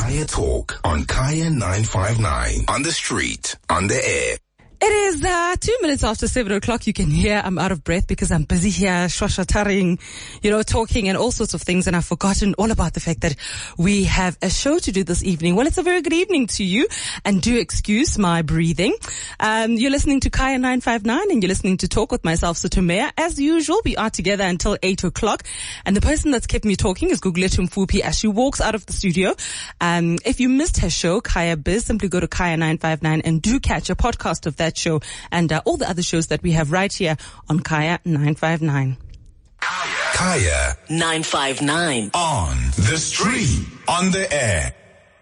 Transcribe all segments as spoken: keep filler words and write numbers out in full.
Kaya Talk on Kaya nine five nine. On the street, on the air. It is uh, two minutes after seven o'clock. You can hear I'm out of breath because I'm busy here shwashwataring, you know, talking and all sorts of things. And I've forgotten all about the fact that we have a show to do this evening. Well, it's a very good evening to you, and do excuse my breathing. Um, you're listening to Kaya nine five nine, and you're listening to Talk with myself, Sotomea. As usual, we are together until eight o'clock. And the person that's kept me talking is Gugulethu Mfuphi as she walks out of the studio. Um, if you missed her show, Kaya Biz, simply go to Kaya nine five nine and do catch a podcast of that show and uh, all the other shows that we have right here on Kaya nine five nine. Kaya nine five nine. On the street, on the air.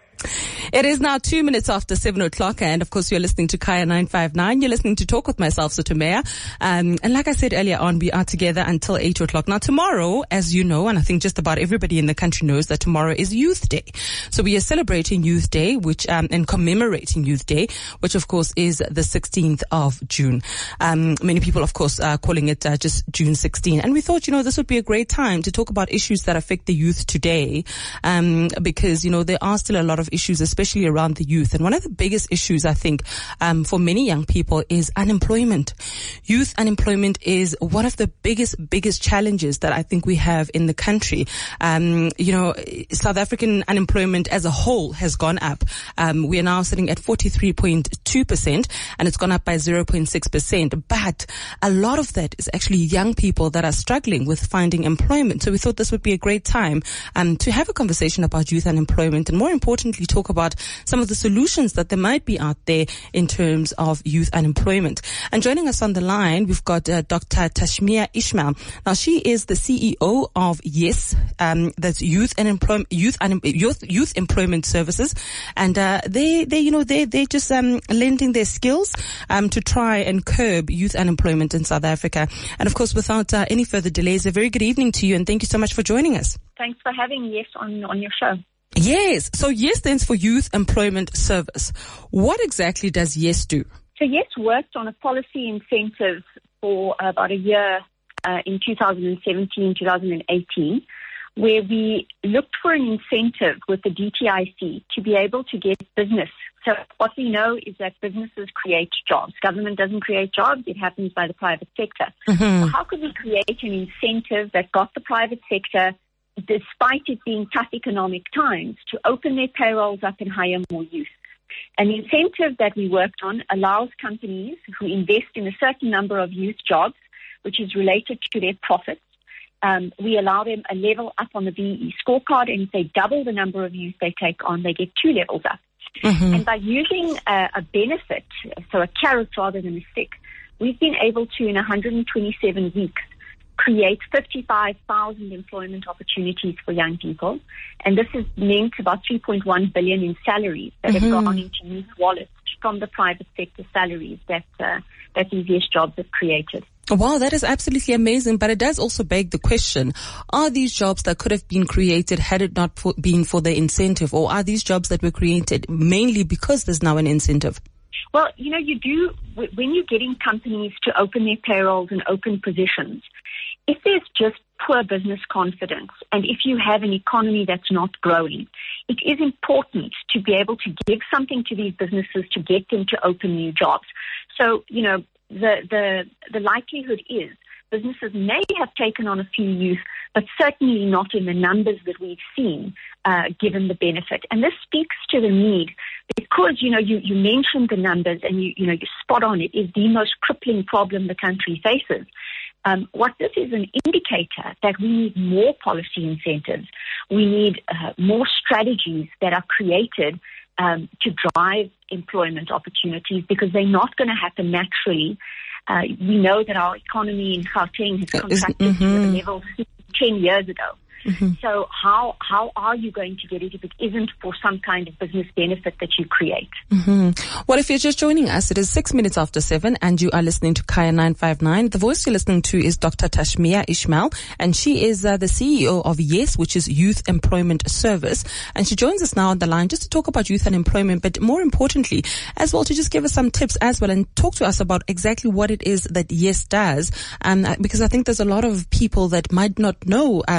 It is now two minutes after seven o'clock, and of course you're listening to Kaya nine five nine. You're listening to Talk with myself, Sotomea. Um, and like I said earlier on, we are together until eight o'clock. Now tomorrow, as you know, and I think just about everybody in the country knows that tomorrow is Youth Day. So we are celebrating Youth Day, which, um, and commemorating Youth Day, which of course is the sixteenth of June. Um, many people of course are calling it uh, just June sixteenth. And we thought, you know, this would be a great time to talk about issues that affect the youth today. Um, because, you know, there are still a lot of issues, especially around the youth. And one of the biggest issues, I think, um, for many young people is unemployment. Youth unemployment is one of the biggest, biggest challenges that I think we have in the country. Um, you know, South African unemployment as a whole has gone up. Um, we are now sitting at forty-three point two percent, and it's gone up by zero point six percent. But a lot of that is actually young people that are struggling with finding employment. So we thought this would be a great time, um, to have a conversation about youth unemployment, and more importantly, talk about some of the solutions that there might be out there in terms of youth unemployment. And joining us on the line, we've got uh, Doctor Tashmia Ismail. Now, she is the C E O of YES, um, that's Youth and Employment, Youth, Un- Youth, Youth Employment Services, and uh, they, they, you know, they, they just um, lending their skills um, to try and curb youth unemployment in South Africa. And of course, without uh, any further delays, a very good evening to you, and thank you so much for joining us. Thanks for having YES on on your show. Yes. So YES stands for Youth Employment Service. What exactly does YES do? So YES worked on a policy incentive for about a year uh, in two thousand seventeen, two thousand eighteen, where we looked for an incentive with the D T I C to be able to get business. So what we know is that businesses create jobs. Government doesn't create jobs. It happens by the private sector. Mm-hmm. So how could we create an incentive that got the private sector, despite it being tough economic times, to open their payrolls up and hire more youth? An incentive that we worked on allows companies who invest in a certain number of youth jobs, which is related to their profits. Um, we allow them a level up on the B E E scorecard, and if they double the number of youth they take on, they get two levels up. Mm-hmm. And by using a, a benefit, so a carrot rather than a stick, we've been able to, in one hundred twenty-seven weeks, create fifty-five thousand employment opportunities for young people. And this has meant about three point one billion in salaries that mm-hmm. have gone into youth wallets from the private sector salaries that, uh, that these YES jobs have created. Wow, that is absolutely amazing. But it does also beg the question, are these jobs that could have been created had it not for, been for the incentive, or are these jobs that were created mainly because there's now an incentive? Well, you know, you do, when you're getting companies to open their payrolls and open positions, if there's just poor business confidence and if you have an economy that's not growing, it is important to be able to give something to these businesses to get them to open new jobs. So, you know, the, the, the likelihood is businesses may have taken on a few youth, but certainly not in the numbers that we've seen, uh, given the benefit. And this speaks to the need because, you know, you, you mentioned the numbers and you, you know, you're spot on. It is the most crippling problem the country faces. Um, what this is an indicator that we need more policy incentives. We need uh, more strategies that are created um, to drive employment opportunities, because they're not going to happen naturally. Uh, we know that our economy in Gauteng has contracted mm-hmm. to a level ten years ago. Mm-hmm. So how how are you going to get it if it isn't for some kind of business benefit that you create? Mm-hmm. Well, if you're just joining us, it is six minutes after seven, and you are listening to Kaya nine five nine. The voice you're listening to is Doctor Tashmia Ismail, and she is uh, the C E O of YES, which is Youth Employment Service. And she joins us now on the line just to talk about youth unemployment, but more importantly, as well, to just give us some tips as well and talk to us about exactly what it is that YES does. Um, because I think there's a lot of people that might not know um, what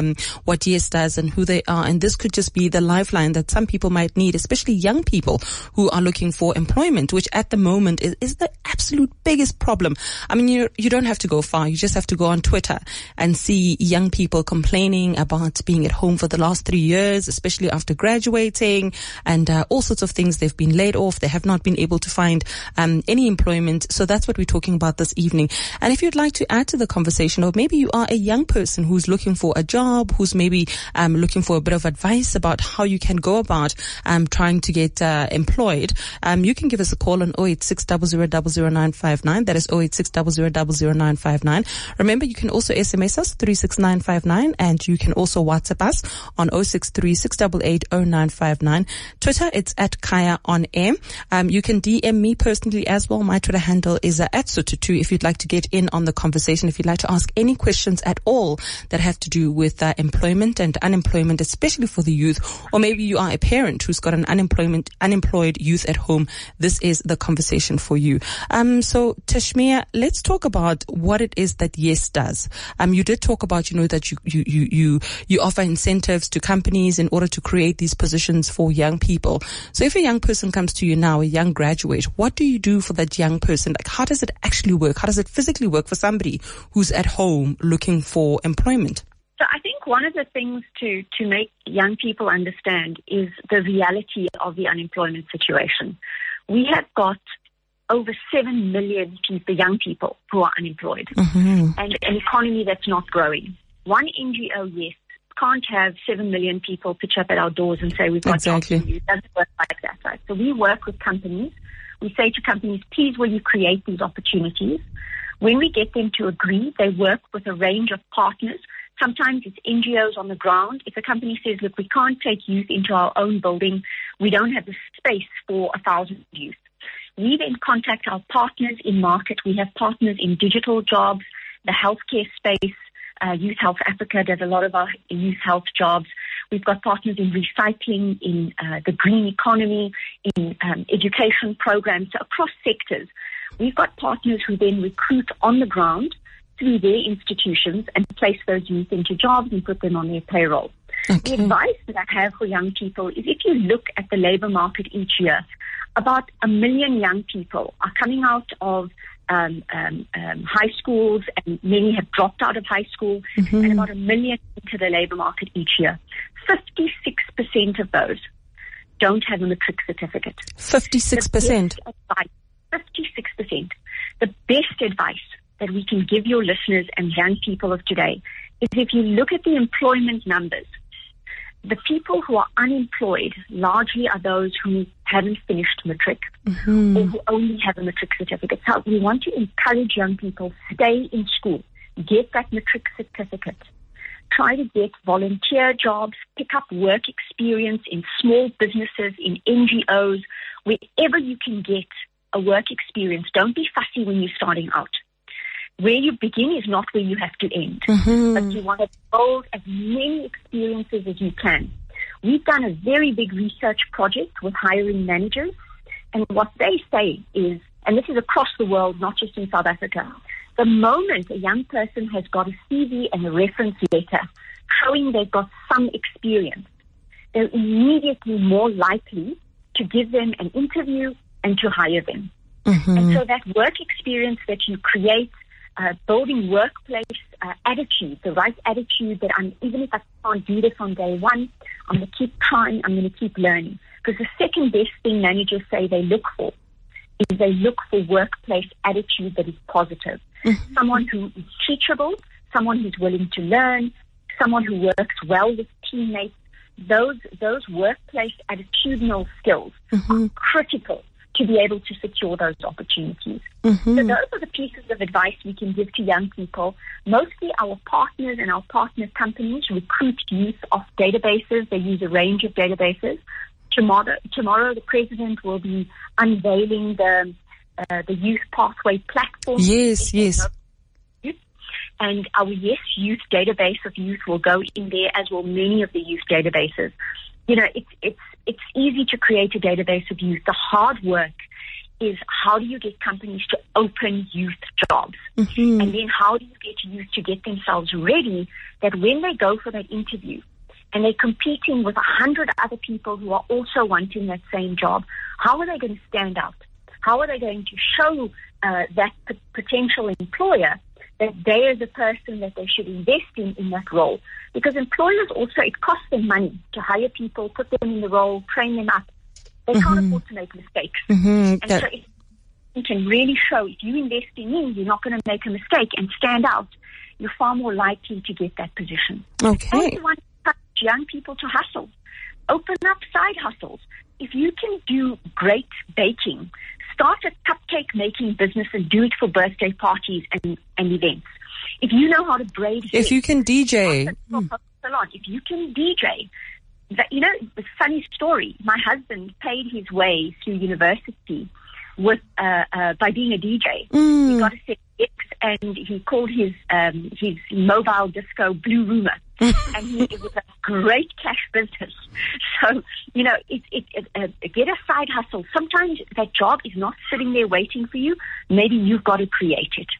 what Yes does and who they are. And this could just be the lifeline that some people might need, especially young people who are looking for employment, which at the moment is, is the absolute biggest problem. I mean, you you don't have to go far. You just have to go on Twitter and see young people complaining about being at home for the last three years, especially after graduating, and uh, all sorts of things. They've been laid off. They have not been able to find um, any employment. So that's what we're talking about this evening. And if you'd like to add to the conversation, or maybe you are a young person who's looking for a job, who's maybe um, looking for a bit of advice about how you can go about um, trying to get uh, employed, um, you can give us a call on oh eight six, zero zero zero zero nine five nine. That is oh eight six, zero zero zero zero nine five nine. Remember, you can also S M S us three six nine five nine, and you can also WhatsApp us on oh six three, six eight eight, oh nine five nine. Twitter, it's at Kaya on air. Um, you can D M me personally as well. My Twitter handle is uh, at Sotutu if you'd like to get in on the conversation, if you'd like to ask any questions at all that have to do with uh, employment and unemployment, especially for the youth, or maybe you are a parent who's got an unemployment unemployed youth at home. This is the conversation for you. Um, so Tashmia, let's talk about what it is that Yes does. Um, you did talk about, you know, that you, you, you, you, you offer incentives to companies in order to create these positions for young people. So if a young person comes to you now, a young graduate, what do you do for that young person? Like, how does it actually work? How does it physically work for somebody who's at home looking for employment? So I think one of the things to, to make young people understand is the reality of the unemployment situation. We have got over seven million people, young people who are unemployed, mm-hmm. and an economy that's not growing. One N G O, yes, can't have seven million people pitch up at our doors and say we've got exactly. jobs for you. It doesn't work like that, right? So we work with companies. We say to companies, please will you create these opportunities? When we get them to agree, they work with a range of partners. Sometimes it's N G Os on the ground. If a company says, look, we can't take youth into our own building, we don't have the space for a thousand youth. We then contact our partners in market. We have partners in digital jobs, the healthcare space. Uh, Youth Health Africa does a lot of our youth health jobs. We've got partners in recycling, in uh, the green economy, in um, education programs, so across sectors. We've got partners who then recruit on the ground through their institutions and place those youth into jobs and put them on their payroll. Okay. The advice that I have for young people is if you look at the labor market each year, about a million young people are coming out of Um, um, um, high schools, and many have dropped out of high school, mm-hmm. and about a million into the labor market each year. fifty-six percent of those don't have a matric certificate. fifty-six percent? fifty-six percent. The best advice that we can give your listeners and young people of today is if you look at the employment numbers, the people who are unemployed largely are those who haven't finished matric, mm-hmm. or who only have a matric certificate. So we want to encourage young people, stay in school, get that matric certificate, try to get volunteer jobs, pick up work experience in small businesses, in N G Os, wherever you can get a work experience. Don't be fussy when you're starting out. Where you begin is not where you have to end, mm-hmm. but you want to build as many experiences as you can. We've done a very big research project with hiring managers, and what they say is, and this is across the world, not just in South Africa, the moment a young person has got a C V and a reference letter showing they've got some experience, they're immediately more likely to give them an interview and to hire them. Mm-hmm. And so that work experience that you create, Uh, building workplace uh, attitude, the right attitude that I'm, even if I can't do this on day one, I'm going to keep trying, I'm going to keep learning. Because the second best thing managers say they look for is they look for workplace attitude that is positive. Mm-hmm. Someone who is teachable, someone who's willing to learn, someone who works well with teammates. Those, those workplace attitudinal skills mm-hmm. are critical to be able to secure those opportunities. Mm-hmm. So those are the pieces of advice we can give to young people. Mostly our partners and our partner companies recruit youth off databases. They use a range of databases. Tomorrow, tomorrow the president will be unveiling the uh, the Youth Pathway platform. Yes, yes. And our Yes Youth database of youth will go in there, as will many of the youth databases. You know, it's it's it's easy to create a database of youth. The hard work is how do you get companies to open youth jobs? Mm-hmm. And then how do you get youth to get themselves ready that when they go for that interview and they're competing with a hundred other people who are also wanting that same job, how are they going to stand out? How are they going to show uh, that p- potential employer that they are the person that they should invest in in that role? Because employers also, it costs them money to hire people, put them in the role, train them up. They Mm-hmm. can't afford to make mistakes. Mm-hmm. And That- so if you can really show, if you invest in me, you're not going to make a mistake and stand out, you're far more likely to get that position. Okay. And you want to encourage young people to hustle. Open up side hustles. If you can do great baking, start a cupcake making business and do it for birthday parties and, and events. If you know how to braid hair, If you can D J. start a salon. If you can D J, that, you know, the funny story, my husband paid his way through university with uh, uh, by being a D J. Mm. He got a set X and he called his um, his mobile disco Blue Rumor. And he, it was a great cash business. So, you know, it, it, it, uh, get a side hustle. Sometimes that job is not sitting there waiting for you. Maybe you've got to create it.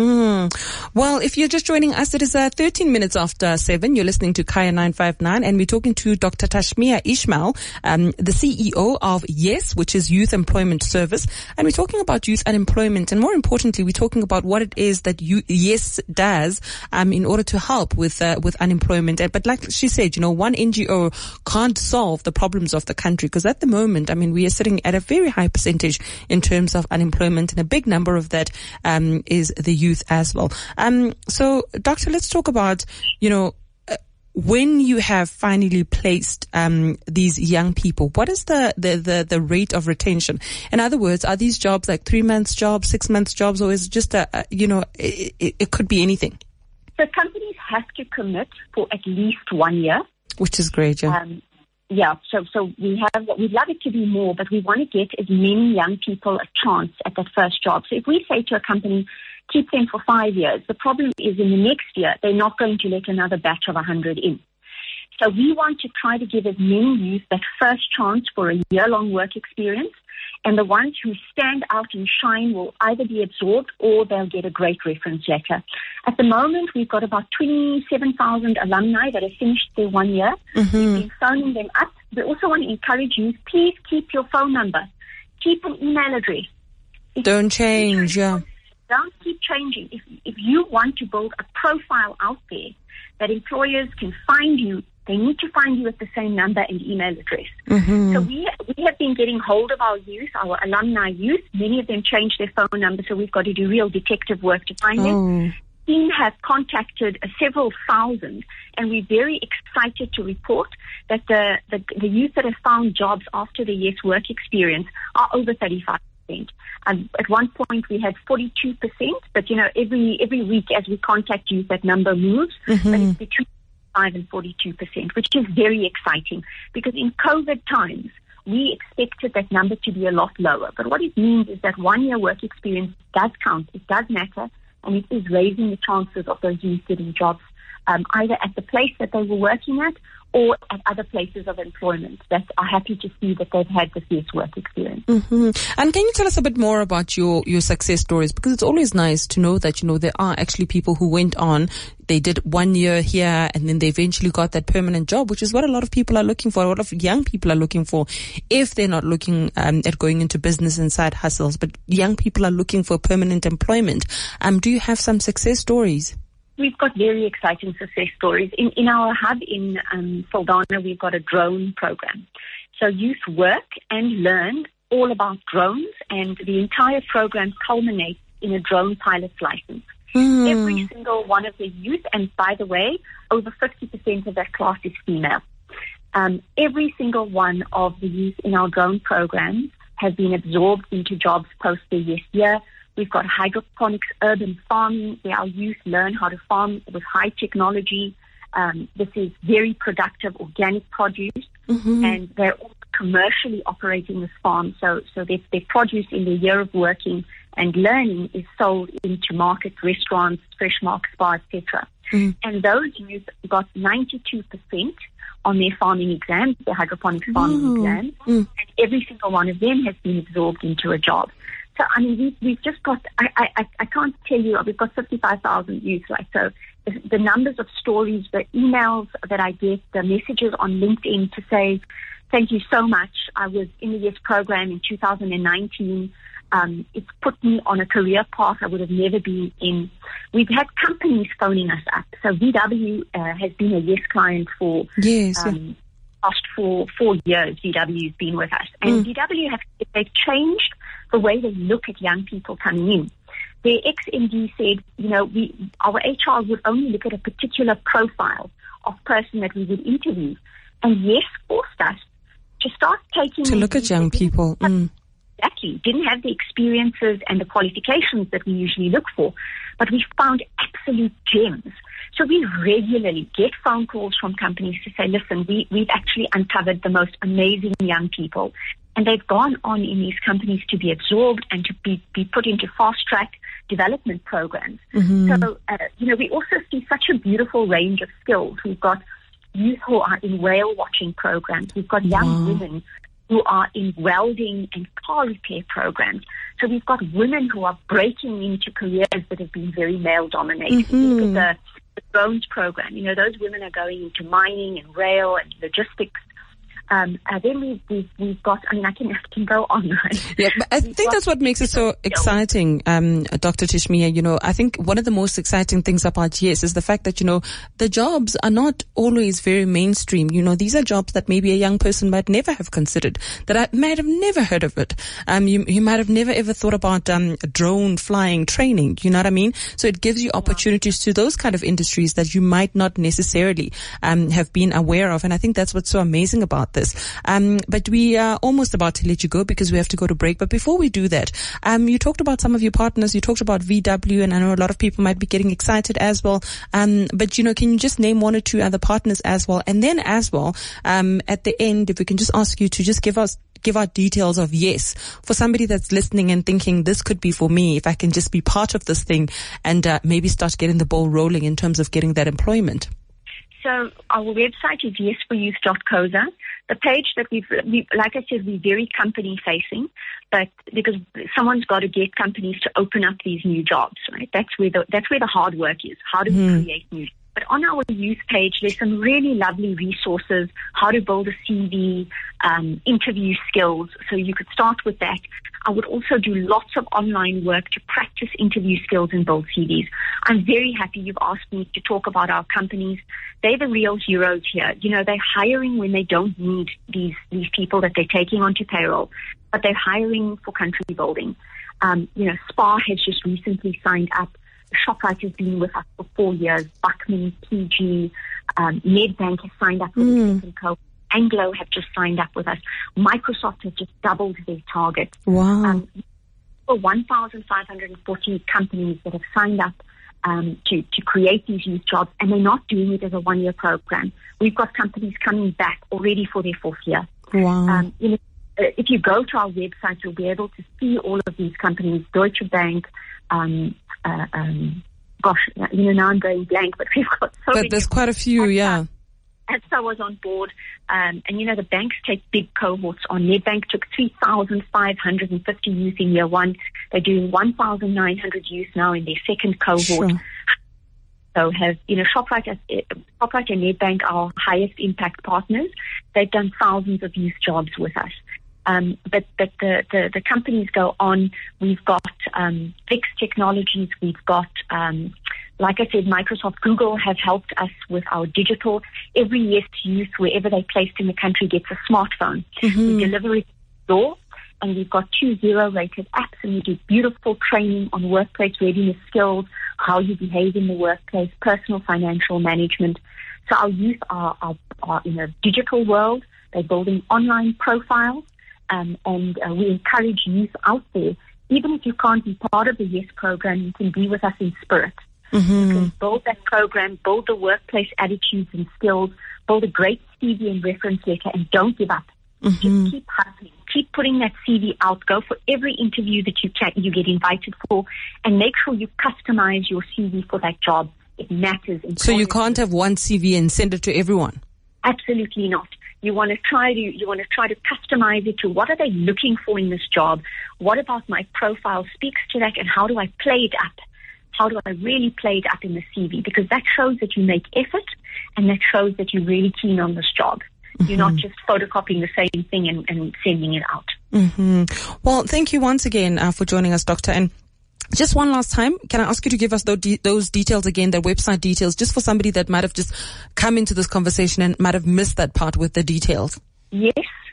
Mm-hmm. Well, if you're just joining us, it is uh, thirteen minutes after seven. You're listening to Kaya nine five nine, and we're talking to Doctor Tashmia Ismail, um, the C E O of YES, which is Youth Employment Service. And we're talking about youth unemployment, and more importantly, we're talking about what it is that you, YES does um, in order to help with uh, with unemployment. And, but like she said, you know, one N G O can't solve the problems of the country, because at the moment, I mean, we are sitting at a very high percentage in terms of unemployment, and a big number of that um, is the youth as well. Um, so, Doctor, let's talk about, you know, uh, when you have finally placed um, these young people, what is the, the, the, the rate of retention? In other words, are these jobs like three months jobs, six months jobs, or is it just a, a you know, it, it, it could be anything? So companies have to commit for at least one year. Which is great, yeah. Um, yeah, so so we have, we'd love it to be more, but we want to get as many young people a chance at that first job. So if we say to a company, keep them for five years, the problem is in the next year, they're not going to let another batch of one hundred in. So we want to try to give as many youth that first chance for a year-long work experience, and the ones who stand out and shine will either be absorbed or they'll get a great reference letter. At the moment, we've got about twenty-seven thousand alumni that have finished their one year. Mm-hmm. We've been phoning them up. We also want to encourage you, please keep your phone number. Keep an email address. If Don't change, yeah. Don't keep changing. If, if you want to build a profile out there that employers can find you, they need to find you at the same number and email address. Mm-hmm. So we we have been getting hold of our youth, our alumni youth. Many of them changed their phone number, so we've got to do real detective work to find Oh. them. We have contacted uh, several thousand, and we're very excited to report that the, the, the youth that have found jobs after the YES work experience are over thirty-five percent. Um, at one point we had forty-two percent, but you know, every every week as we contact youth, that number moves, Mm-hmm. but it's between five and forty-two percent, which is very exciting, because in COVID times, we expected that number to be a lot lower. But what it means is that one-year work experience does count, it does matter, and it is raising the chances of those youth getting jobs, um, either at the place that they were working at or at other places of employment that are happy to see that they've had this year's work experience. Mm-hmm. And can you tell us a bit more about your, your success stories? Because it's always nice to know that, you know, there are actually people who went on, they did one year here, and then they eventually got that permanent job, which is what a lot of people are looking for, a lot of young people are looking for, if they're not looking um, at going into business and side hustles. But young people are looking for permanent employment. Um, do you have some success stories? We've got very exciting success stories. In, in our hub in um, Saldanha, we've got a drone program. So youth work and learn all about drones, and the entire program culminates in a drone pilot's license. Mm. Every single one of the youth, and by the way, over fifty percent of that class is female. Um, every single one of the youth in our drone programs has been absorbed into jobs post their YES year. We've got hydroponics urban farming, where our youth learn how to farm with high technology. Um, this is very productive organic produce, Mm-hmm. and they're all commercially operating this farm. So, so their, their produce in their year of working and learning is sold into market, restaurants, fresh market, spa, et cetera. Mm. And those youth got ninety-two percent on their farming exams, their hydroponics farming mm. exams, mm. and every single one of them has been absorbed into a job. So, I mean, we've, we've just got, I, I, I can't tell you, we've got fifty-five thousand youth, right? So the, the numbers of stories, the emails that I get, the messages on LinkedIn to say, thank you so much. I was in the YES program in two thousand nineteen. Um, it's put me on a career path I would have never been in. We've had companies phoning us up. So V W uh, has been a YES client for yes, um, yeah. past four, four years. V W has been with us. And mm. V W, have they've changed the way they look at young people coming in. Their ex-M D said, you know, we, our H R would only look at a particular profile of person that we would interview. And YES forced us to start taking... To look at young people. Mm. Exactly. Didn't have the experiences and the qualifications that we usually look for. But we found absolute gems. So we regularly get phone calls from companies to say, listen, we, we've actually uncovered the most amazing young people. And they've gone on in these companies to be absorbed and to be, be put into fast-track development programs. Mm-hmm. So, uh, you know, we also see such a beautiful range of skills. We've got youth who are in whale watching programs. We've got young wow. women who are in welding and car repair programs. So we've got women who are breaking into careers that have been very male-dominated. Mm-hmm. Look at the, the drones program. You know, those women are going into mining and rail and logistics. Um, uh, then we've, we've, we've got, I mean, I can, I can go on, right? Yeah, but I we've think that's what makes it so exciting, um, Doctor Tishmia. You know, I think one of the most exciting things about YES is the fact that, you know, the jobs are not always very mainstream. You know, these are jobs that maybe a young person might never have considered, that I might have never heard of it. Um, you, you might have never ever thought about, um, drone flying training. You know what I mean? So it gives you opportunities to those kind of industries that you might not necessarily, um, have been aware of. And I think that's what's so amazing about this. Um, but we are almost about to let you go because we have to go to break. But before we do that, um, you talked about some of your partners. You talked about V W, and I know a lot of people might be getting excited as well. Um, but you know, can you just name one or two other partners as well? And then as well, um, at the end, if we can just ask you to just give us give out details of YES for somebody that's listening and thinking this could be for me if I can just be part of this thing and uh, maybe start getting the ball rolling in terms of getting that employment. So our website is yes for youth dot c o s a. The page that we've, we, like I said, we're very company facing, but because someone's got to get companies to open up these new jobs, right? That's where the, that's where the hard work is. How do we mm. create new? But on our youth page, there's some really lovely resources, how to build a C V, um, interview skills. So you could start with that. I would also do lots of online work to practice interview skills and build C Vs. I'm very happy you've asked me to talk about our companies. They're the real heroes here. You know, they're hiring when they don't need these, these people that they're taking onto payroll, but they're hiring for country building. Um, you know, SPAR has just recently signed up. Shoprite has been with us for four years. Buckman, P G, um, Nedbank has signed up with mm. the second co. Anglo have just signed up with us. Microsoft has just doubled their target. Wow. Um, for one thousand five hundred forty companies that have signed up um, to, to create these youth jobs, and they're not doing it as a one-year program. We've got companies coming back already for their fourth year. Wow. Um, you know, if you go to our website, you'll be able to see all of these companies, Deutsche Bank, um, uh, um, gosh, you know, now I'm going blank, but we've got so but many. But there's quite a few, yeah. A S A was on board, um, and you know, the banks take big cohorts on. Nedbank took three thousand five hundred fifty youth in year one. They're doing one thousand nine hundred youth now in their second cohort. Sure. So have, you know, Shoprite, Shoprite and Nedbank are highest impact partners. They've done thousands of youth jobs with us. Um, but but the, the, the companies go on. We've got um, Vix Technologies. We've got, um, like I said, Microsoft, Google have helped us with our digital. Every YES youth, wherever they're placed in the country, gets a smartphone. Mm-hmm. We deliver it to the door, and we've got two zero-rated apps, and we do beautiful training on workplace readiness skills, how you behave in the workplace, personal financial management. So our youth are, are, are in a digital world. They're building online profiles. Um, and uh, we encourage youth out there, even if you can't be part of the YES program, you can be with us in spirit. Mm-hmm. You can build that program, build the workplace attitudes and skills, build a great C V and reference letter, and don't give up. Mm-hmm. Just keep hustling. Keep putting that C V out. Go for every interview that you can, you get invited for, and make sure you customize your C V for that job. It matters. So you can't have one C V and send it to everyone? Absolutely not. You want to try to you want to try to customize it to what are they looking for in this job? What about my profile speaks to that, and how do I play it up? How do I really play it up in the C V? Because that shows that you make effort, and that shows that you're really keen on this job. Mm-hmm. You're not just photocopying the same thing and, and sending it out. Mm-hmm. Well, thank you once again uh, for joining us, Doctor. And just one last time, can I ask you to give us those, de- those details again, the website details, just for somebody that might have just come into this conversation and might have missed that part with the details? Yes,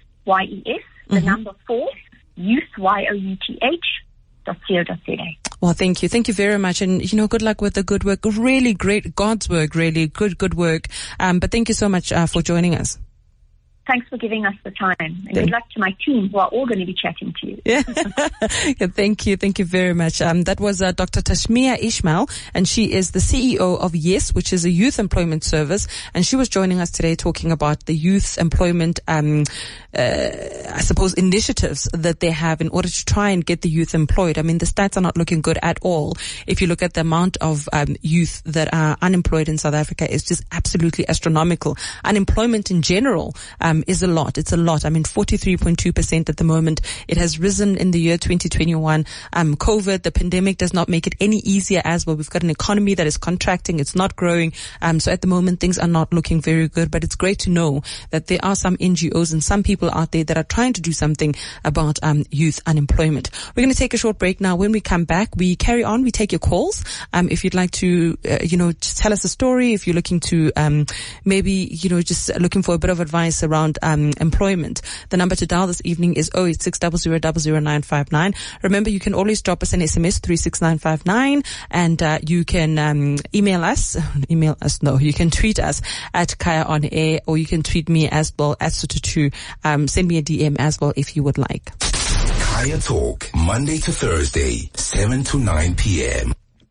Y E S, the Mm-hmm. number four, youth, Y O U T H, dot co dot Z A. Well, thank you. Thank you very much. And, you know, good luck with the good work. Really great, God's work, really good, good work. Um, but thank you so much uh, for joining us. Thanks for giving us the time. And good luck to my team, who are all going to be chatting to you. Yeah. Yeah, thank you. Thank you very much. Um, that was uh, Doctor Tashmia Ismail, and she is the C E O of YES, which is a youth employment service. And she was joining us today talking about the youth employment, um, uh, I suppose, initiatives that they have in order to try and get the youth employed. I mean, the stats are not looking good at all. If you look at the amount of um, youth that are unemployed in South Africa, it's just absolutely astronomical. Unemployment in general, um, is a lot. It's a lot. I mean, forty-three point two percent at the moment. It has risen in the year twenty twenty-one. Um, COVID, the pandemic does not make it any easier as well. We've got an economy that is contracting. It's not growing. Um, so at the moment, things are not looking very good, but it's great to know that there are some N G Os and some people out there that are trying to do something about, um, youth unemployment. We're going to take a short break now. When we come back, we carry on. We take your calls. Um, if you'd like to, uh, you know, just tell us a story, if you're looking to, um, maybe, you know, just looking for a bit of advice around, um, employment. The number to dial this evening is oh eight six, zero zero zero zero nine five nine. Remember, you can always drop us an S M S, three six nine five nine, and uh, you can um, email us, email us, no, you can tweet us at Kaya on Air, or you can tweet me as well at Sotutu. Um, send me a D M as well if you would like. Kaya Talk, Monday to Thursday, seven to nine p.m.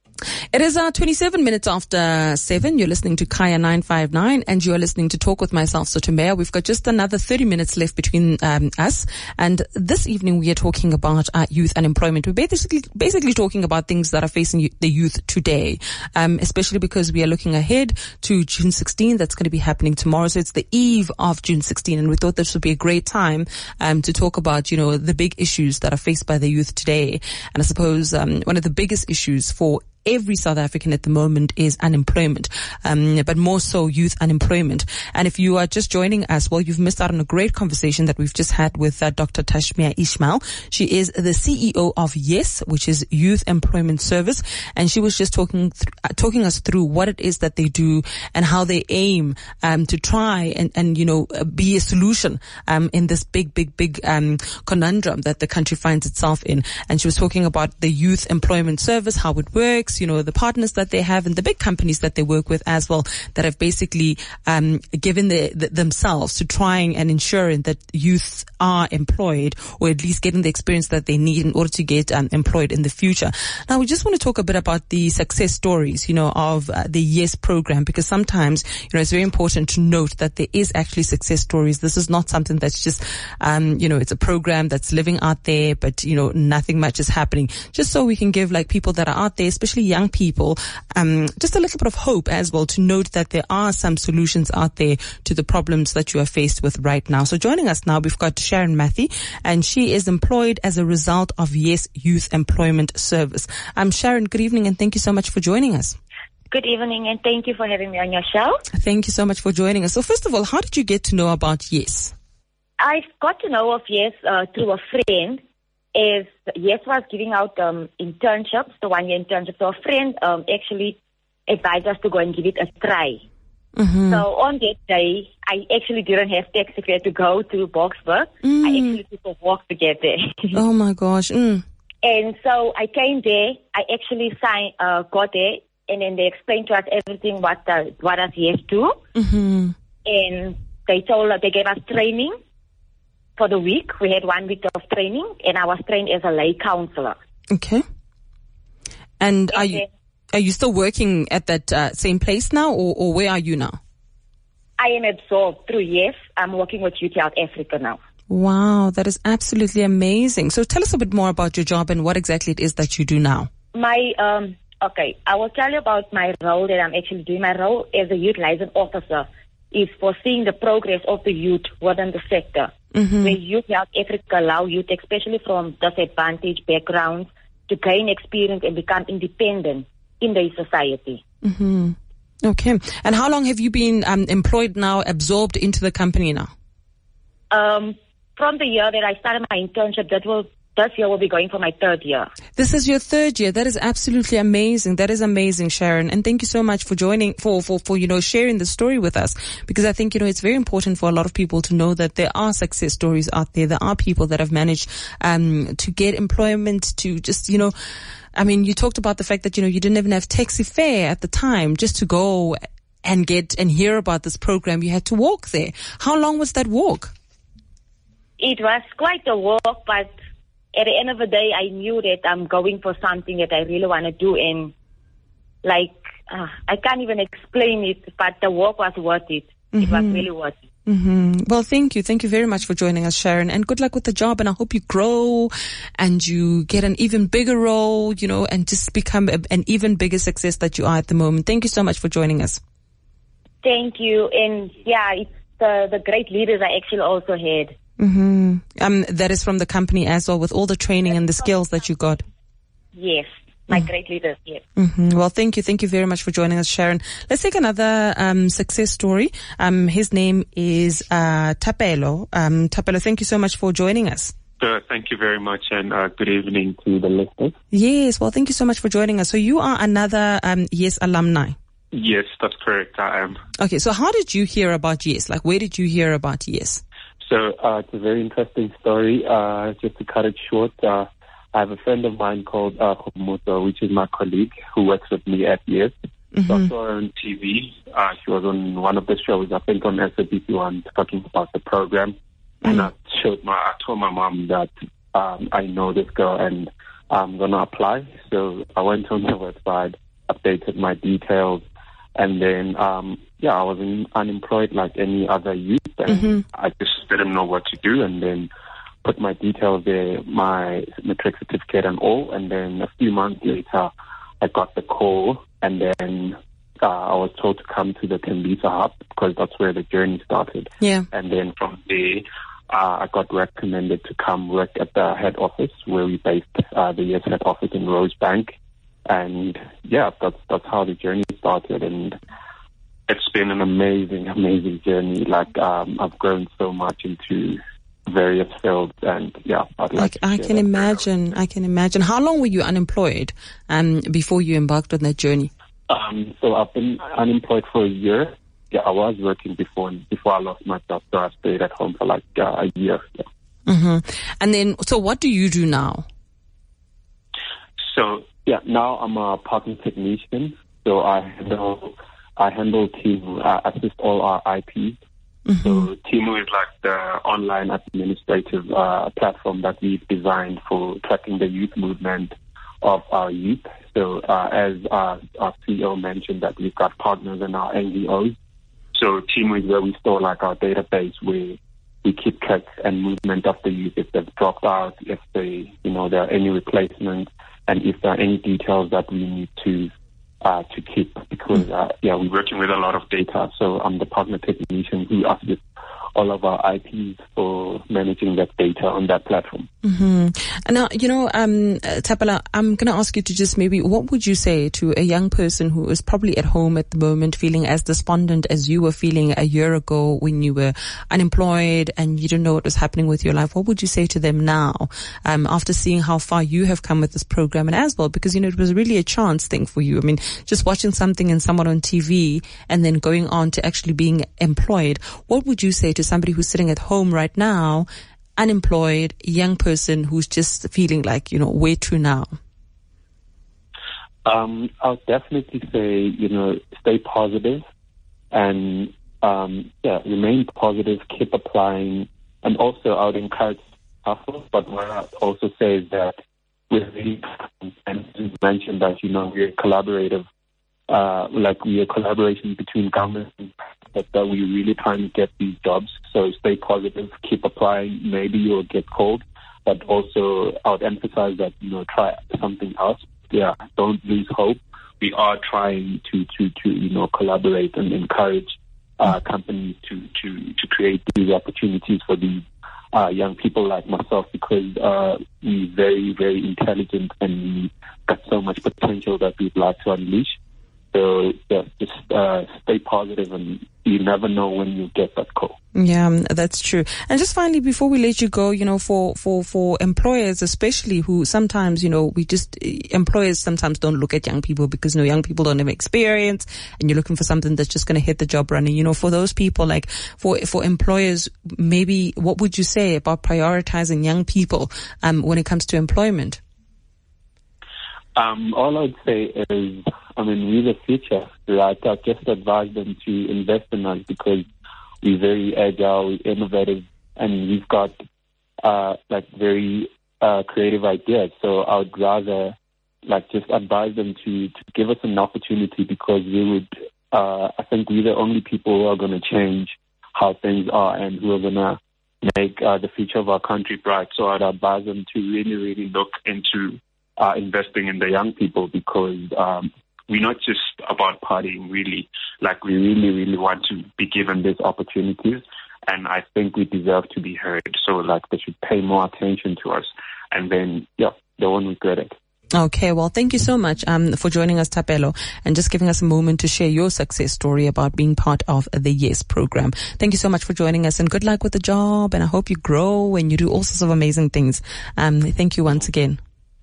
It is uh, twenty-seven minutes after seven. You're listening to Kaya nine five nine, and you are listening to Talk with myself, Sotumea. We've got just another thirty minutes left between um, us. And this evening we are talking about uh, youth unemployment. We're basically basically talking about things that are facing the youth today, um, especially because we are looking ahead to June sixteenth. That's going to be happening tomorrow. So it's the eve of June sixteenth, and we thought this would be a great time um, to talk about, you know, the big issues that are faced by the youth today. And I suppose um, one of the biggest issues for every South African at the moment is unemployment, um, but more so youth unemployment. And if you are just joining us, well, you've missed out on a great conversation that we've just had with uh, Doctor Tashmia Ismail. She is the C E O of YES, which is Youth Employment Service, and she was just talking th- uh, talking us through what it is that they do and how they aim um, to try and, and you know uh, be a solution um, in this big, big, big um, conundrum that the country finds itself in. And she was talking about the Youth Employment Service, how it works, you know, the partners that they have and the big companies that they work with as well, that have basically um, given the, the, themselves to trying and ensuring that youth are employed, or at least getting the experience that they need in order to get um, employed in the future. Now, we just want to talk a bit about the success stories, you know, of uh, the YES program, because sometimes, you know, it's very important to note that there is actually success stories. This is not something that's just, um, you know, it's a program that's living out there, but, you know, nothing much is happening. Just so we can give like people that are out there, especially young people, um, just a little bit of hope as well, to note that there are some solutions out there to the problems that you are faced with right now. So joining us now, we've got Sharon Matthew, and she is employed as a result of YES Youth Employment Service. Um, Sharon, good evening, and thank you so much for joining us. Good evening, and thank you for having me on your show. Thank you so much for joining us. So first of all, how did you get to know about YES? I got to know of YES uh, through a friend. Is YES was giving out um, internships, the one-year internship. So a friend um, actually advised us to go and give it a try. Mm-hmm. So on that day, I actually didn't have taxi fare to go to Boksburg. Mm. I actually took a walk to get there. Oh my gosh. Mm. And so I came there. I actually signed, uh, got there, and then they explained to us everything what uh, what does YES do. Mm-hmm. And they told us, they gave us training. For the week, we had one week of training, and I was trained as a lay counselor. Okay. And, and are you then, are you still working at that uh, same place now, or, or where are you now? I am absorbed through YES. I'm working with Youth Out Africa now. Wow, that is absolutely amazing. So tell us a bit more about your job and what exactly it is that you do now. My um, Okay, I will tell you about my role that I'm actually doing. My role as a youth liaison officer is foreseeing the progress of the youth within the sector. Mm-hmm. Where Youth Help Africa allow youth, especially from disadvantaged backgrounds, to gain experience and become independent in their society. Mm-hmm. Okay. And how long have you been um, employed now, absorbed into the company now? Um, from the year that I started my internship, that will This year will be going for my third year. This is your third year. That is absolutely amazing. That is amazing, Sharon. And thank you so much for joining, for, for, for, you know, sharing the story with us. Because I think, you know, it's very important for a lot of people to know that there are success stories out there. There are people that have managed, um, to get employment, to just, you know, I mean, you talked about the fact that, you know, you didn't even have taxi fare at the time just to go and get and hear about this program. You had to walk there. How long was that walk? It was quite a walk, but at the end of the day, I knew that I'm going for something that I really want to do. And like, uh, I can't even explain it, but the walk was worth it. Mm-hmm. It was really worth it. Mm-hmm. Well, thank you. Thank you very much for joining us, Sharon. And good luck with the job. And I hope you grow and you get an even bigger role, you know, and just become a, an even bigger success that you are at the moment. Thank you so much for joining us. Thank you. And yeah, it's the, the great leaders I actually also had. Mm-hmm. Um, that is from the company as well, with all the training and the skills that you got. Yes, my mm. great leaders, yes. Mm-hmm. Well, thank you. Thank you very much for joining us, Sharon. Let's take another um, success story. Um, his name is uh, Thapelo. Um, Thapelo, thank you so much for joining us. Uh, thank you very much, and uh, good evening to the listeners. Yes, well, thank you so much for joining us. So you are another um, YES alumni. Yes, that's correct, I am. Okay, so how did you hear about YES? Like, where did you hear about YES? So uh, it's a very interesting story. Uh, just to cut it short, uh, I have a friend of mine called uh, Homoto, which is my colleague who works with me at YES. Mm-hmm. So I saw her on T V. Uh, she was on one of the shows, I think on S A B C one, talking about the program. Mm-hmm. And I showed my, I told my mom that um, I know this girl and I'm going to apply. So I went on the website, updated my details, and then, um, yeah, I was in, unemployed like any other youth, and mm-hmm. I just didn't know what to do, and then put my details there, my matric certificate and all, and then a few months later, I got the call, and then uh, I was told to come to the Tembisa Hub, because that's where the journey started. Yeah. And then from there, uh, I got recommended to come work at the head office, where we based uh, the YES head office in Rosebank. And yeah, that's that's how the journey started, and it's been an amazing, amazing journey. Like um, I've grown so much into various fields, and yeah, I'd like. I, to I can imagine. I can imagine. How long were you unemployed um, before you embarked on that journey? Um, so I've been unemployed for a year. Yeah, I was working before before I lost my job, so I stayed at home for like uh, a year. Yeah. Mm-hmm. And then, so what do you do now? So. Yeah, now I'm a parking technician, so I handle I handle Timu, I assist all our I Ps. Mm-hmm. So Timu is like the online administrative uh, platform that we've designed for tracking the youth movement of our youth. So uh, as our, our C E O mentioned, that we've got partners in our N G Os. So Timu is where we store like our database, where we keep track and movement of the youth, if they've dropped out, if they, you know, there are any replacements, and if there are any details that we need to uh, to keep, because uh, yeah, we're working with a lot of data. So I'm the partner technician who assists all of our I Ps for managing that data on that platform. Mm-hmm. And now, you know, um, Thapelo, I'm going to ask you to just maybe, what would you say to a young person who is probably at home at the moment feeling as despondent as you were feeling a year ago when you were unemployed and you didn't know what was happening with your life? What would you say to them now, um, after seeing how far you have come with this program and as well? Because, you know, it was really a chance thing for you. I mean, just watching something and someone on T V and then going on to actually being employed. What would you say to somebody who's sitting at home right now, unemployed, young person who's just feeling like, you know, where to now? Um, I'll definitely say, you know, stay positive and, um, yeah, remain positive, keep applying. And also I would encourage hustle, but what I also say is that we're really, and you mentioned that, you know, we're collaborative, uh, like we're a collaboration between government and that uh, we're really trying to get these jobs. So stay positive, keep applying. Maybe you'll get called, but also I would emphasize that, you know, try something else. Yeah, don't lose hope. we are trying to, to, to you know, collaborate and encourage uh, companies to, to, to create these opportunities for these uh, young people like myself, because uh, we're very, very intelligent and we got so much potential that we'd like to unleash. So yeah, just uh, stay positive, and you never know when you get that call. Yeah, that's true. And just finally, before we let you go, you know, for, for, for employers especially, who sometimes, you know, we just, employers sometimes don't look at young people because, you know, young people don't have experience and you're looking for something that's just going to hit the job running. You know, for those people, like for, for employers, maybe what would you say about prioritizing young people, um, when it comes to employment? Um, all I'd say is, I mean, we're the future, right? I just advise them to invest in us because we're very agile, we're innovative, and we've got, uh, like very, uh, creative ideas. So I would rather, like, just advise them to, to give us an opportunity, because we would, uh, I think we're the only people who are going to change how things are and who are going to make, uh, the future of our country bright. So I'd advise them to really, really look into Uh, investing in the young people, because um, we're not just about partying, really. Like, we really, really want to be given these opportunities, and I think we deserve to be heard. So, like, they should pay more attention to us, and then, yeah, they won't regret it. Okay, well, thank you so much um, for joining us, Thapelo, and just giving us a moment to share your success story about being part of the YES program. Thank you so much for joining us, and good luck with the job, and I hope you grow and you do all sorts of amazing things. Um, thank you once again.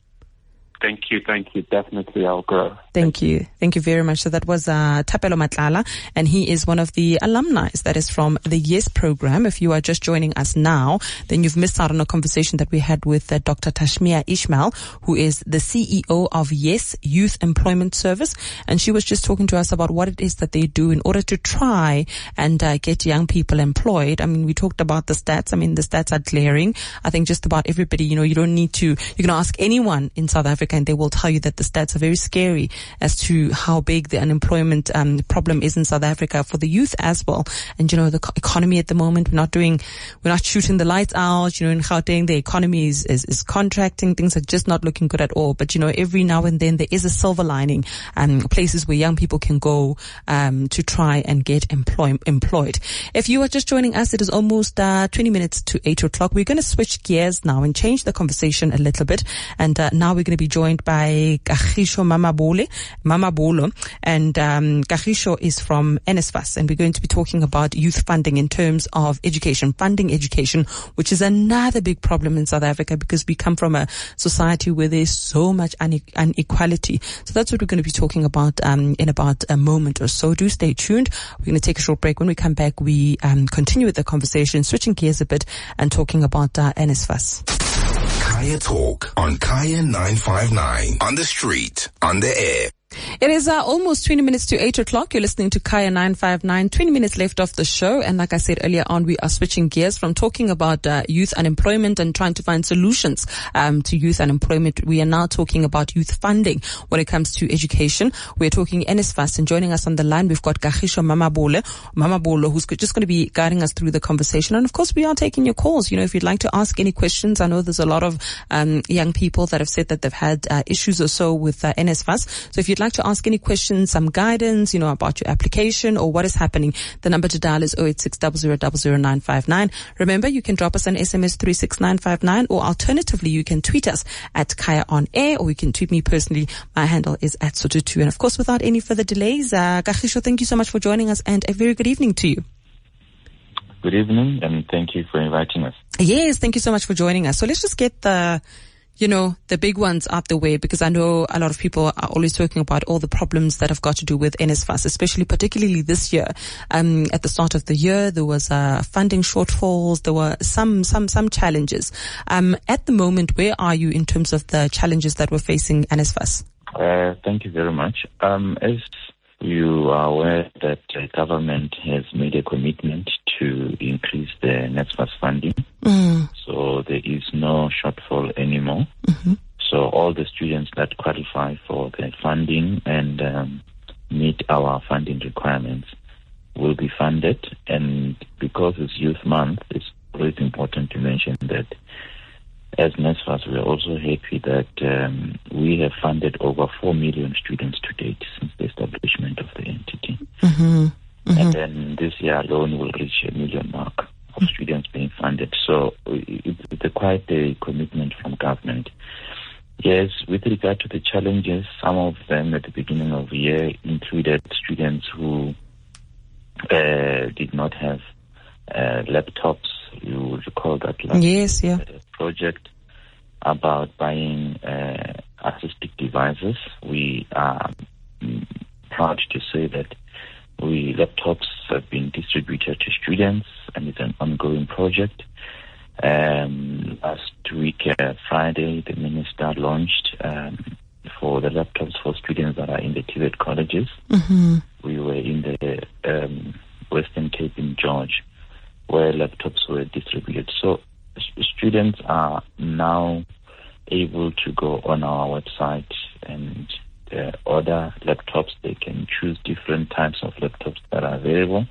Thank you, thank you. Definitely, I'll grow. Thank you. Thank you very much. So that was uh, Thapelo Matlala, and he is one of the alumni that is from the YES program. If you are just joining us now, then you've missed out on a conversation that we had with uh, Doctor Tashmia Ismail, who is the C E O of YES Youth Employment Service, and she was just talking to us about what it is that they do in order to try and uh, get young people employed. I mean, we talked about the stats. I mean, the stats are glaring. I think just about everybody, you know, you don't need to, you can ask anyone in South Africa and they will tell you that the stats are very scary as to how big the unemployment um, problem is in South Africa for the youth as well. And, you know, the co- economy at the moment, we're not doing, we're not shooting the lights out. You know, in Gauteng, the economy is, is, is contracting. Things are just not looking good at all. But, you know, every now and then there is a silver lining, um, places where young people can go, um, to try and get employ- employed. If you are just joining us, it is almost, uh, twenty minutes to eight o'clock. We're going to switch gears now and change the conversation a little bit. And, uh, now we're going to be joined by Kagiso Mamabolo, Mamabolo, and um, Kagiso is from NSFAS, and we're going to be talking about youth funding in terms of education, funding education, which is another big problem in South Africa because we come from a society where there's so much une- inequality. So that's what we're going to be talking about um, in about a moment or so. Do stay tuned. We're going to take a short break. When we come back, we um, continue with the conversation, switching gears a bit and talking about uh, NSFAS. Kaya Talk on Kaya nine five nine. On the street, on the air. It is uh, almost twenty minutes to eight o'clock. You're listening to Kaya nine five nine. twenty minutes left of the show. And like I said earlier on, we are switching gears from talking about uh, youth unemployment and trying to find solutions um, to youth unemployment. We are now talking about youth funding when it comes to education. We're talking NSFAS, and joining us on the line, we've got Kagiso Mamabolo, Mamabolo, who's just going to be guiding us through the conversation. And of course, we are taking your calls. You know, if you'd like to ask any questions, I know there's a lot of um, young people that have said that they've had uh, issues or so with uh, NSFAS. So if you'd like to ask any questions, some guidance, you know, about your application or what is happening, the number to dial is zero eight six zero zero zero zero nine five nine. Remember, you can drop us an S M S three six nine five nine, or alternatively, you can tweet us at Kaya on Air, or you can tweet me personally. My handle is at Sotutu. And of course, without any further delays, uh, Kagiso, thank you so much for joining us, and a very good evening to you. Good evening, and thank you for inviting us. Yes, thank you so much for joining us. So let's just get the you know, the big ones out the way, because I know a lot of people are always talking about all the problems that have got to do with NSFAS, especially particularly this year. Um, at the start of the year, there was uh, funding shortfalls. There were some, some, some challenges. Um, at the moment, where are you in terms of the challenges that we're facing NSFAS? Uh, thank you very much. Um, as you are aware that the government has made a commitment to increase the NSFAS funding. Mm. So there is no shortfall anymore. Mm-hmm. So all the students that qualify for the funding and um, meet our funding requirements will be funded. And because it's Youth Month, it's always important to mention that as NSFAS, we are also happy that um, we have funded over four million students to date since the establishment of the entity. Mm-hmm. Mm-hmm. And then this year alone will reach a million mark of students being funded. So it's, it's a quite a commitment from government. Yes, with regard to the challenges, some of them at the beginning of the year included students who uh, did not have uh, laptops. You would recall that last yes, yeah. project about buying uh, artistic devices. We are mm, proud to say that we laptops have been distributed to students, and it's an ongoing project. Um, last week, uh, Friday, the minister launched um, for the laptops for students that are in the T V E T colleges. Mm-hmm. We were in the um, Western Cape in George, where laptops were distributed. So st- students are now able to go on our website and uh, order laptops. They can choose different types of laptops that are available,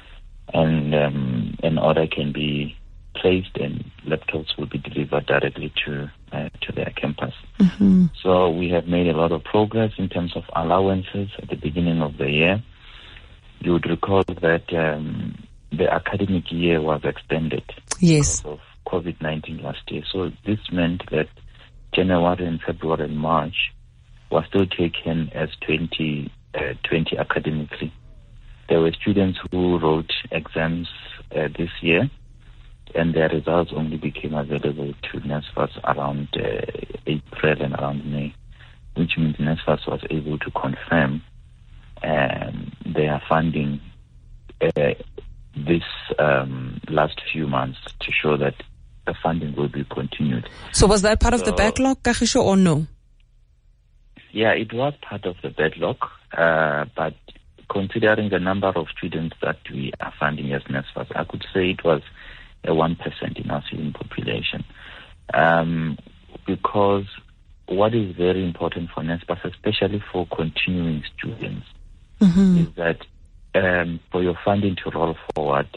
and um, an order can be placed and laptops will be delivered directly to uh, to their campus. Mm-hmm. So we have made a lot of progress in terms of allowances at the beginning of the year. You would recall that um, the academic year was extended yes. because of COVID nineteen last year. So this meant that January and February and March were still taken as twenty twenty academically. There were students who wrote exams uh, this year, and their results only became available to NSFAS around uh, April and around May, which means NSFAS was able to confirm um, their funding uh, this um, last few months to show that the funding will be continued. So was that part of so, the backlog, Kagisho, or no? Yeah, it was part of the backlog, uh, but considering the number of students that we are funding as NSFAS, I could say it was a one percent in our student population. Um, because what is very important for NSFAS, especially for continuing students, mm-hmm. is that um, for your funding to roll forward,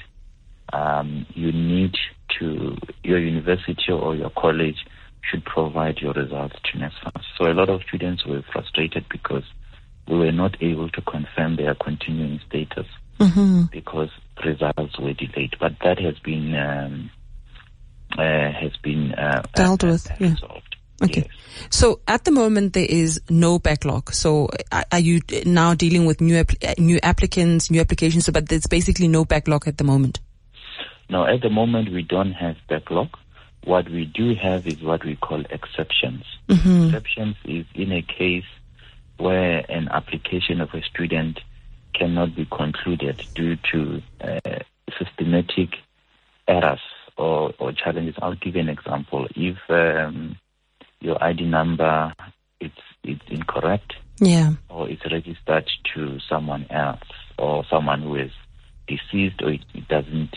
um, you need to, your university or your college should provide your results to NSFAS. So a lot of students were frustrated because we were not able to confirm their continuing status mm-hmm. because results were delayed. But that has been um, uh, has been uh, dealt uh, with, uh, yeah. resolved. Okay. Yes. So at the moment there is no backlog. So are you now dealing with new app- new applicants, new applications? So, but there's basically no backlog at the moment. No, at the moment we don't have backlog. What we do have is what we call exceptions. Mm-hmm. Exceptions is in a case where an application of a student cannot be concluded due to uh, systematic errors or, or challenges. I'll give you an example. If um, your I D number it's it's incorrect, yeah, or it's registered to someone else or someone who is deceased, or it, it doesn't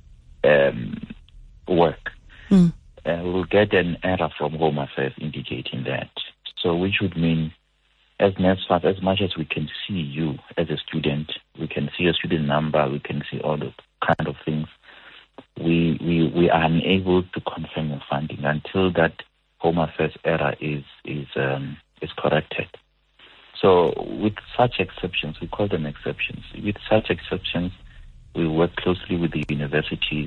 um, work, mm. uh, we'll get an error from Home Affairs indicating that. So which would mean, as NSFAS, as much as we can see you as a student, we can see your student number, we can see all those kind of things, we we, we are unable to confirm your funding until that Home Affairs error is is um, is corrected. So with such exceptions, we call them exceptions. With such exceptions, we work closely with the universities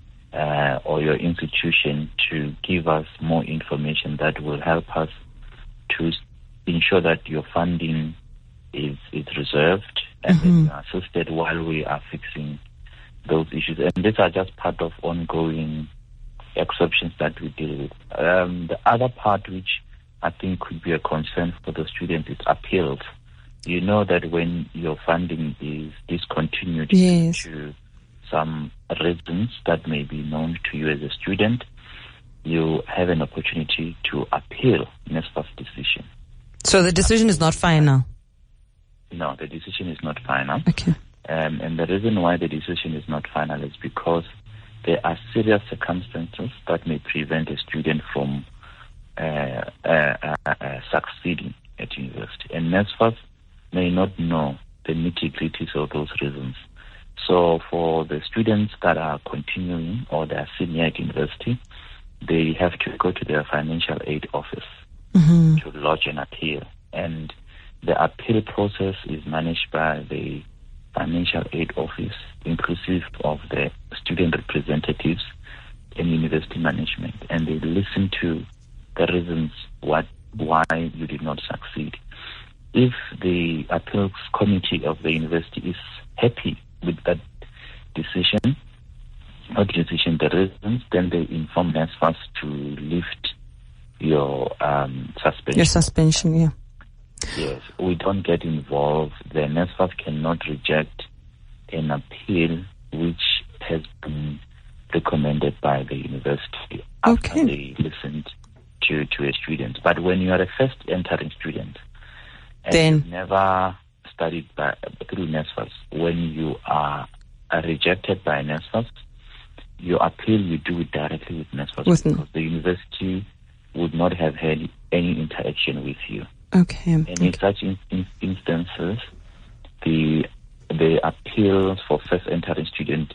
uh, or your institution to give us more information that will help us to ensure that your funding is is reserved and mm-hmm. is assisted while we are fixing those issues. And these are just part of ongoing exceptions that we deal with. Um, the other part, which I think could be a concern for the students, is appeals. You know that when your funding is discontinued yes. due to some reasons that may be known to you as a student, you have an opportunity to appeal NSFAS decision. So the decision is not final? No, the decision is not final. Okay. Um, and the reason why the decision is not final is because there are serious circumstances that may prevent a student from uh, uh, uh, succeeding at university. And NSFAS may not know the nitty-gritties of those reasons. So for the students that are continuing or they are senior at university, they have to go to their financial aid office Mm-hmm. to lodge an appeal. And the appeal process is managed by the financial aid office, inclusive of the student representatives and university management. And they listen to the reasons what why you did not succeed. If the appeals committee of the university is happy with that decision, not decision, the reasons, then they inform NSFAS to lift your um, suspension. Your suspension, yeah. Yes, we don't get involved. The NSFAS cannot reject an appeal which has been recommended by the university after Okay. they listened to, to a student. But when you are a first entering student and Then- you've never studied by, through NSFAS, when you are, are rejected by NSFAS, your appeal, you do it directly with NSFAS With- because the university would not have had any interaction with you. Okay. And in such in, in, instances, the the appeals for first entering student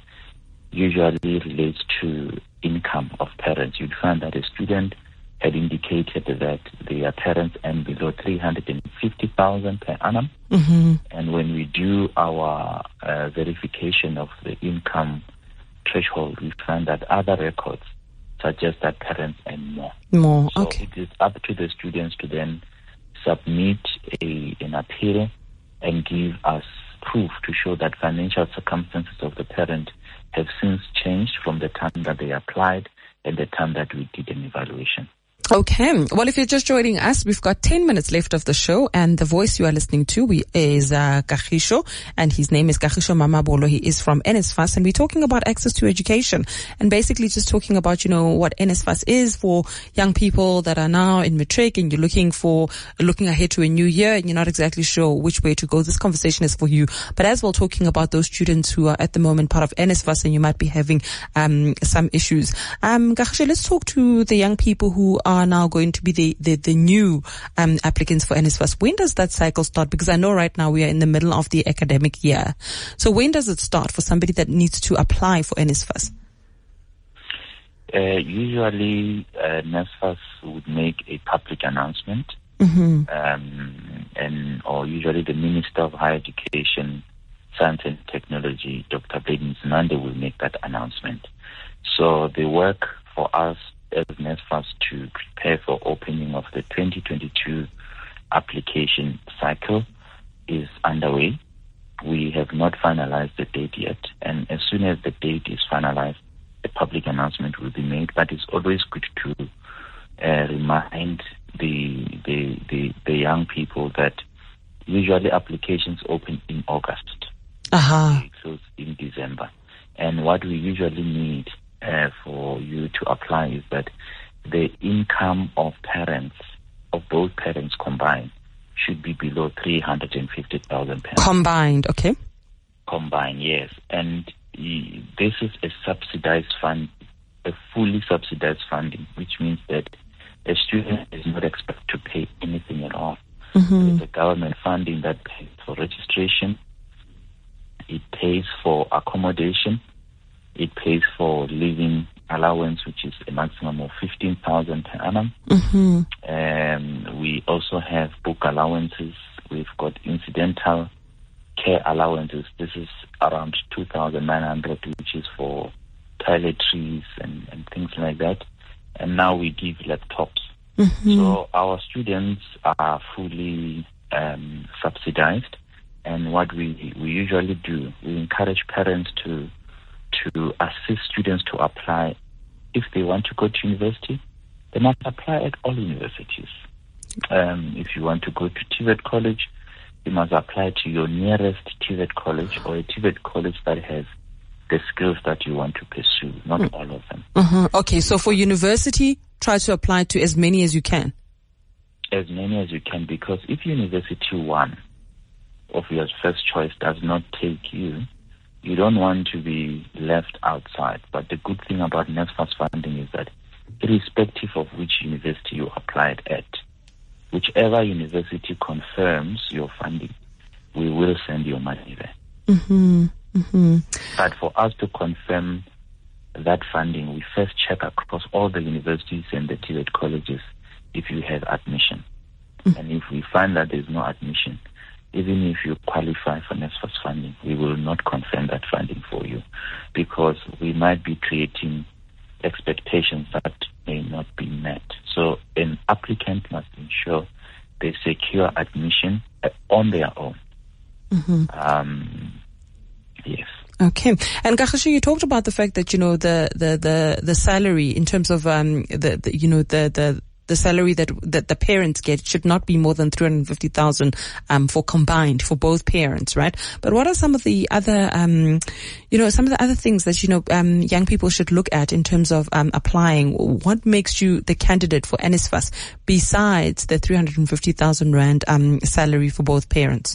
usually relates to income of parents. You'd find that a student had indicated that their parents earn below three hundred fifty thousand per annum. Mm-hmm. And when we do our uh, verification of the income threshold, we find that other records suggest that parents earn more. More. So Okay. it is up to the students to then submit a, an appeal and give us proof to show that financial circumstances of the parent have since changed from the time that they applied and the time that we did an evaluation. Okay. Well, if you're just joining us, we've got ten minutes left of the show, and the voice you are listening to we, is uh, Kagiso, and his name is Kagiso Mamabolo. He is from NSFAS, and we're talking about access to education, and basically just talking about, you know, what NSFAS is for young people that are now in matric, and you're looking for, looking ahead to a new year, and you're not exactly sure which way to go. This conversation is for you. But as well, talking about those students who are at the moment part of NSFAS, and you might be having um some issues. Um, Kagiso, let's talk to the young people who are now going to be the, the, the new um, applicants for NSFAS. When does that cycle start? Because I know right now we are in the middle of the academic year. So when does it start for somebody that needs to apply for NSFAS? Uh, usually, uh, NSFAS would make a public announcement, Mm-hmm. um, and or usually the Minister of Higher Education, Science and Technology, Doctor Blade Nzimande, will make that announcement. So the work for us as NSFAS to prepare for opening of the twenty twenty-two application cycle is underway. We have not finalized the date yet, and as soon as the date is finalized, a public announcement will be made. But it's always good to uh, remind the, the the the young people that usually applications open in August. Uh-huh. They close in December, and what we usually need Uh, for you to apply is that the income of parents, of both parents combined, should be below three hundred fifty thousand per annum. Combined, okay. Combined, yes. And uh, this is a subsidized fund, a fully subsidized funding, which means that a student is not expected to pay anything at all. Mm-hmm. It's a government funding that pays for registration, it pays for accommodation, it pays for living allowance, which is a maximum of fifteen thousand per annum. Mm-hmm. Um, we also have book allowances. We've got incidental care allowances. This is around two thousand nine hundred, which is for toiletries and, and things like that. And now we give laptops. Mm-hmm. So our students are fully um, subsidized. And what we, we usually do, we encourage parents to to assist students to apply. If they want to go to university, they must apply at all universities. Um, if you want to go to T V E T college, you must apply to your nearest T V E T college or a T V E T college that has the skills that you want to pursue, not mm. all of them. Uh-huh. Okay, so for university, try to apply to as many as you can. As many as you can, because if university one of your first choice does not take you, you don't want to be left outside. But the good thing about NSFAS funding is that irrespective of which university you applied at, whichever university confirms your funding, we will send your money there. Mm-hmm. Mm-hmm. But for us to confirm that funding, we first check across all the universities and the T V E T colleges if you have admission. Mm. And if we find that there's no admission, even if you qualify for NSFAS funding, we will not confirm that funding for you, because we might be creating expectations that may not be met. So an applicant must ensure they secure admission on their own. Mm-hmm. Um, yes. Okay. And Kagiso, you talked about the fact that, you know, the, the, the, the salary in terms of, um, the, the you know, the, the, the salary that, that the parents get should not be more than three hundred fifty thousand, um, for combined, for both parents, right? But what are some of the other, um, you know, some of the other things that, you know, um, young people should look at in terms of, um, applying? What makes you the candidate for NSFAS besides the three hundred fifty thousand rand, um, salary for both parents?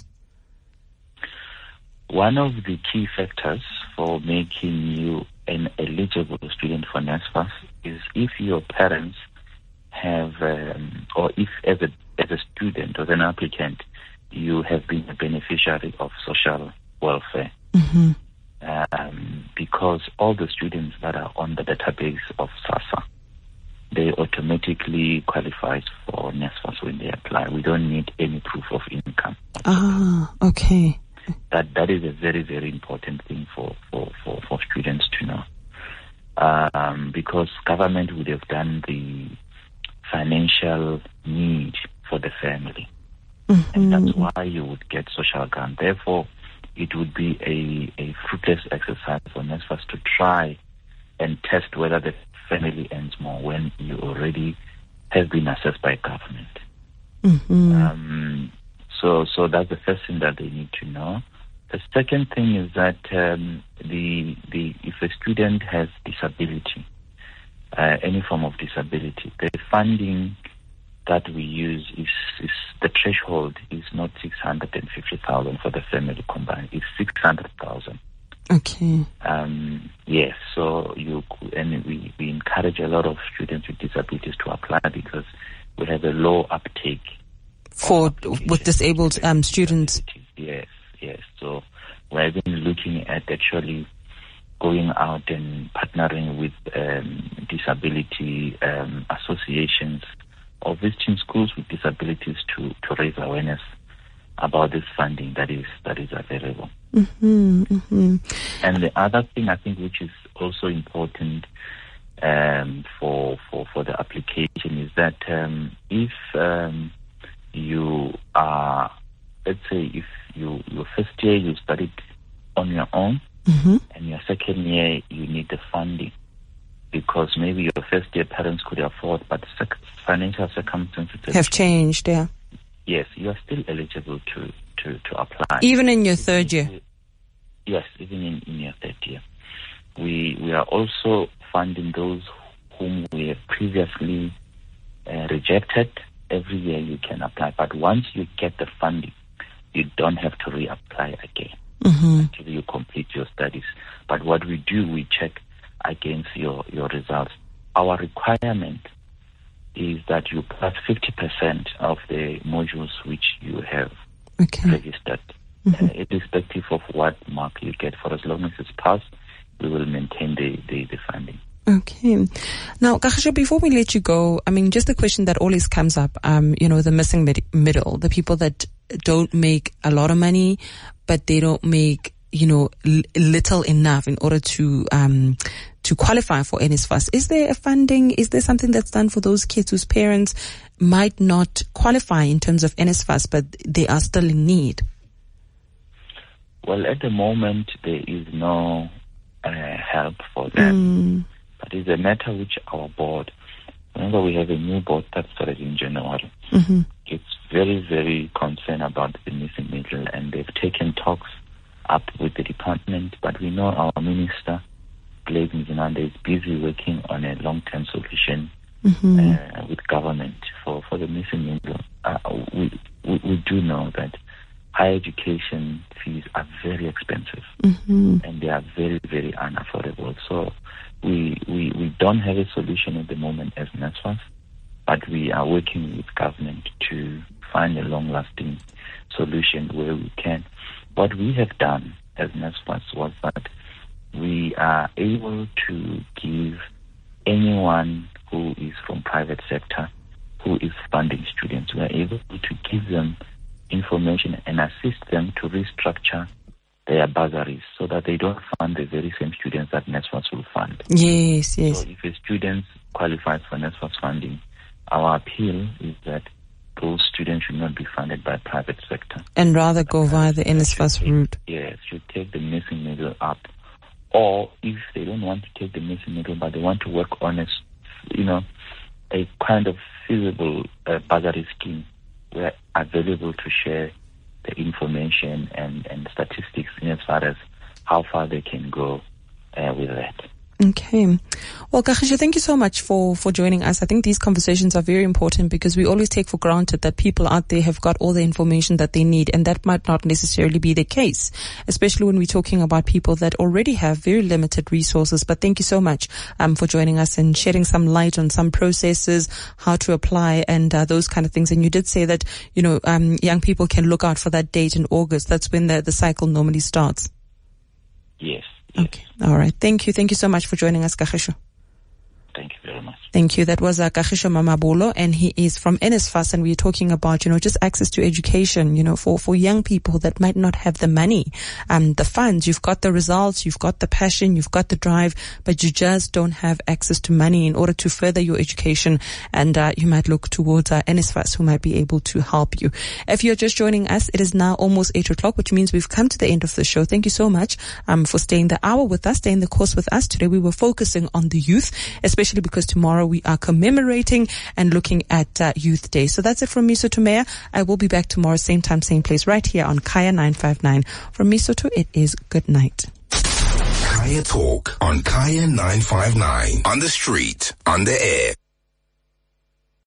One of the key factors for making you an eligible student for NSFAS is if your parents have, um, or if as a as a student or as an applicant, you have been a beneficiary of social welfare. Mm-hmm. Um, because all the students that are on the database of SASSA, they automatically qualify for NSFAS when they apply. We don't need any proof of income. Ah, okay. That that is a very, very important thing for, for, for, for students to know. Um, because government would have done the financial need for the family. Mm-hmm. And that's why you would get social grant. Therefore, it would be a, a fruitless exercise for NSFAS to try and test whether the family earns more when you already have been assessed by government. Mm-hmm. Um, so, so that's the first thing that they need to know. The second thing is that um, the the if a student has disability, uh, any form of disability, the funding that we use is, is the threshold is not six hundred fifty thousand for the family combined. It's six hundred thousand. Okay. Um, yes. So you and we, we encourage a lot of students with disabilities to apply because we have a low uptake for with disabled um students. Yes. Yes, so we're even looking at actually going out and partnering with um, disability um, associations or visiting schools with disabilities to, to raise awareness about this funding that is that is available. Mm-hmm, mm-hmm. And the other thing I think which is also important um, for, for for the application is that um, if um, you are, let's say, if you your first year you studied on your own, mm-hmm. and your second year you need the funding because maybe your first year parents could afford, but sec- financial circumstances have changed. Yeah. Yes, you are still eligible to, to, to apply. Even in your third year. Yes, even in, in your third year. We we are also funding those whom we have previously uh, rejected. Every year you can apply, but once you get the funding, you don't have to reapply again mm-hmm. until you complete your studies. But what we do, we check against your, your results. Our requirement is that you pass fifty percent of the modules which you have okay. registered. Mm-hmm. Uh, irrespective of what mark you get, for as long as it's passed, we will maintain the, the, the funding. Okay. Now, Kagiso, before we let you go, I mean, just a question that always comes up, um, you know, the missing mid- middle, the people that don't make a lot of money, but they don't make, you know, l- little enough in order to, um, to qualify for NSFAS. Is there a funding? Is there something that's done for those kids whose parents might not qualify in terms of NSFAS, but they are still in need? Well, at the moment, there is no uh, help for them. Mm. But it's a matter which our board, remember we have a new board that started in January. Mm-hmm. It's very, very concerned about the missing middle, and they've taken talks up with the department, but we know our minister, Blake Mzinande, is busy working on a long-term solution mm-hmm. uh, with government for, for the missing middle. Uh, we, we, we do know that higher education fees are very expensive mm-hmm. and they are very, very unaffordable. So we, we we don't have a solution at the moment as NSFAS, but we are working with government to find a long-lasting solution where we can. What we have done as NSFAS was that we are able to give anyone who is from private sector, who is funding students, we are able to give them information and assist them to restructure their bursaries so that they don't fund the very same students that NSFAS will fund. Yes, yes. So if a student qualifies for NSFAS funding, our appeal is that those students should not be funded by private sector. And rather go via the NSFAS route. Yes, should take the missing middle up. Or if they don't want to take the missing middle, but they want to work on a, you know, a kind of feasible uh, bursary scheme, we're available to share the information and, and statistics in as far as how far they can go uh, with that. Okay. Well, Kagisho, thank you so much for, for joining us. I think these conversations are very important because we always take for granted that people out there have got all the information that they need, and that might not necessarily be the case, especially when we're talking about people that already have very limited resources. But thank you so much um, for joining us and shedding some light on some processes, how to apply, and uh, those kind of things. And you did say that, you know, um, young people can look out for that date in August. That's when the, the cycle normally starts. Yes. Okay. All right. Thank you. Thank you so much for joining us, Kagisho. Thank you very much. Thank you. That was uh, Kagisho Mamabolo, and he is from NSFAS, and we're talking about, you know, just access to education, you know, for, for young people that might not have the money, um, the funds. You've got the results, you've got the passion, you've got the drive, but you just don't have access to money in order to further your education. And, uh, you might look towards, uh, NSFAS, who might be able to help you. If you're just joining us, it is now almost eight o'clock, which means we've come to the end of the show. Thank you so much, um, for staying the hour with us, staying the course with us. Today we were focusing on the youth, especially because tomorrow we are commemorating and looking at uh, Youth Day. So that's it from me, Sotomea. I will be back tomorrow, same time, same place, right here on Kaya nine five nine. From me, Soto, it is good night. Kaya Talk on Kaya nine five nine. On the street, on the air.